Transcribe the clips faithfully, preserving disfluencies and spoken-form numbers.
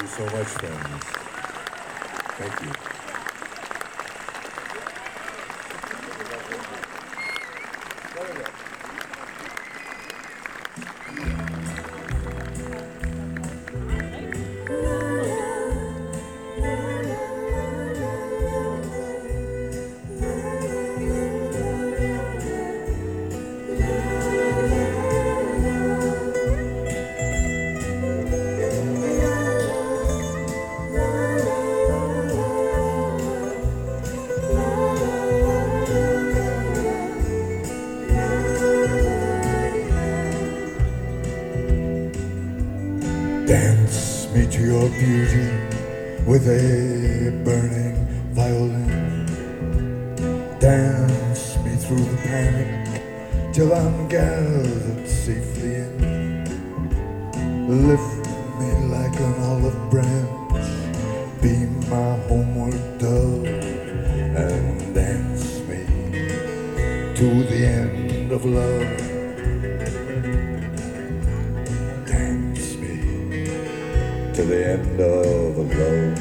so much, friends. Thank you. Dance me to your beauty with a burning violin. Dance me through the panic till I'm gathered safely in. Lift me like an olive branch, be my homeward dove, and dance me to the end of love. To the end of love.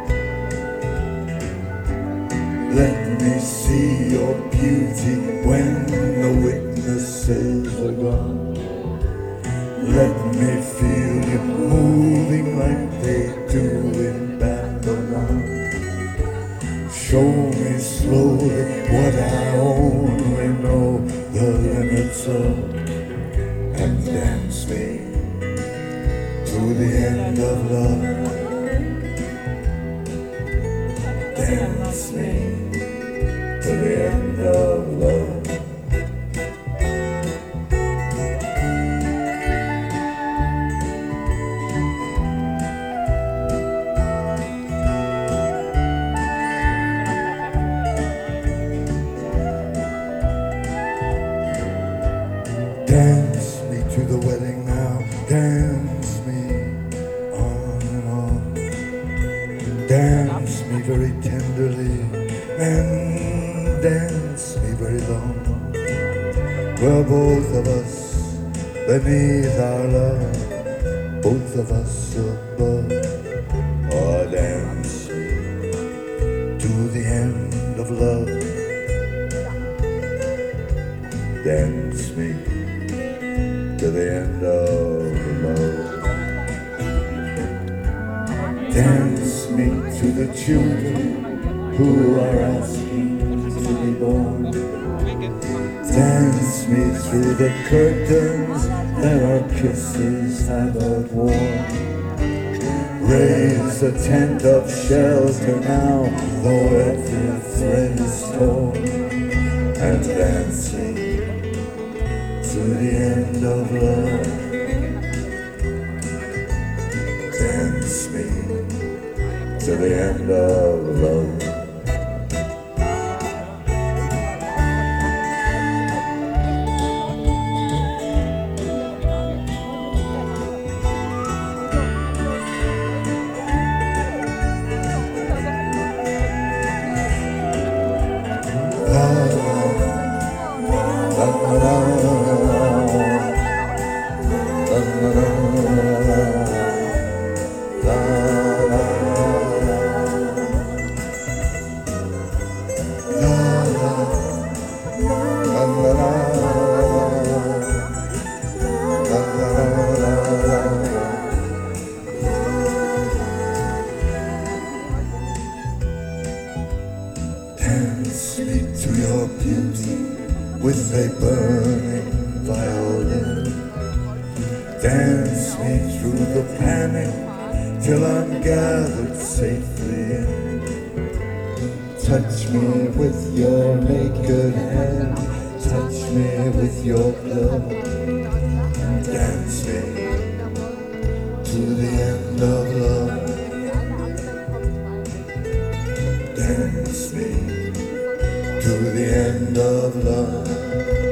Let me see your beauty when the witnesses are gone. Let me feel you moving like they do in Babylon. Show me slowly what I only know the limits of, and dance me to the end of love. Dance me to the end of love. Dance me to the wedding now. Dance me on and on. Dance me very tenderly and dance me very long. We're both of us beneath our love, both of us above. Oh, dance me to the end of love. Dance me to the end of love. Dance me to the children who are asking to be born. Dance me through the curtains that our kisses have outworn. Raise a tent of shelter now, though every thread is torn, and dance me to the end of love. Dance me to the end of love. La la la Dance me to your beauty with a burning violin. Dance me through the panic till I'm gathered safely in. Touch me with your naked hand, touch me with your glove, dance me to the end of love. Dance me to the end of love.